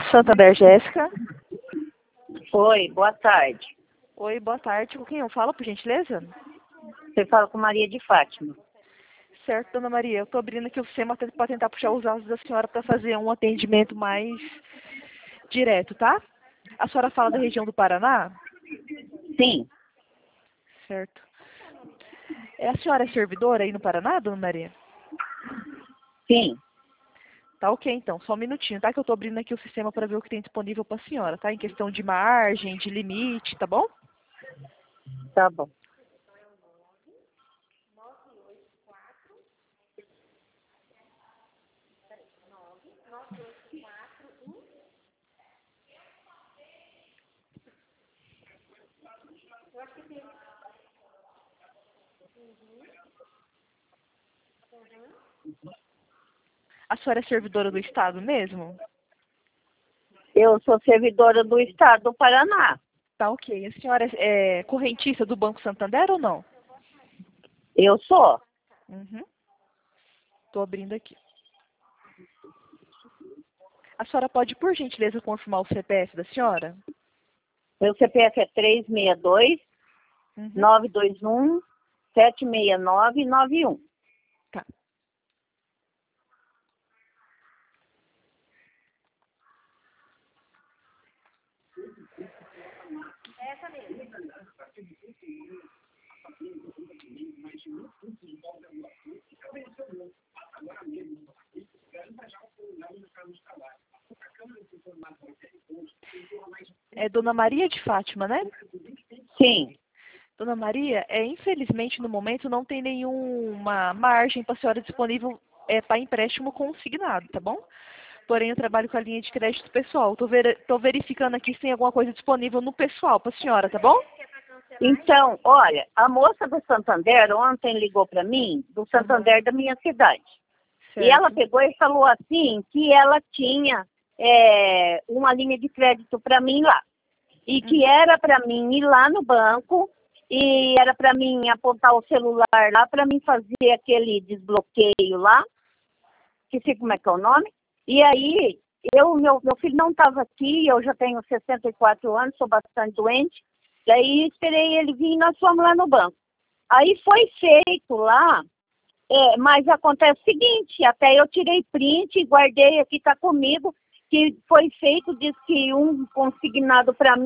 Santander, Jéssica. Oi, boa tarde. Oi, boa tarde. Com quem eu falo, por gentileza? Você fala com Maria de Fátima. Certo, dona Maria. Eu estou abrindo aqui o sistema para tentar puxar os dados da senhora para fazer um atendimento mais direto, tá? A senhora fala da região do Paraná? Sim, Certo. A senhora é servidora aí no Paraná, dona Maria? sim, Tá ok, então. Só um minutinho, tá? Que eu estou abrindo aqui o sistema para ver o que tem disponível para a senhora, tá? Em questão de margem, de limite, tá bom? tá bom. A senhora é servidora do Estado mesmo? Eu sou servidora do Estado do Paraná. Tá ok. A senhora é correntista do Banco Santander ou não? Eu sou. Uhum. Estou abrindo aqui. A senhora pode, por gentileza, confirmar o CPF da senhora? Meu CPF é 362 Uhum. 921 76991. Tá. É Dona Maria de Fátima, né? Sim, Dona Maria, infelizmente no momento não tem nenhuma margem para a senhora disponível para empréstimo consignado, tá bom? Porém, eu trabalho com a linha de crédito pessoal. Tô verificando aqui se tem alguma coisa disponível no pessoal para a senhora, tá bom? então, olha, a moça do Santander ontem ligou para mim, do Santander da minha cidade. E ela Certo. pegou e falou assim que ela tinha uma linha de crédito para mim lá. E que era para mim ir lá no banco e era para mim apontar o celular lá para mim fazer aquele desbloqueio lá, que sei como é que é o nome. E aí, meu filho não estava aqui, eu já tenho 64 anos, sou bastante doente. Daí esperei ele vir e nós fomos lá no banco. Aí foi feito lá, mas acontece o seguinte, até eu tirei print e guardei aqui, está comigo, que foi feito, diz que um consignado para mim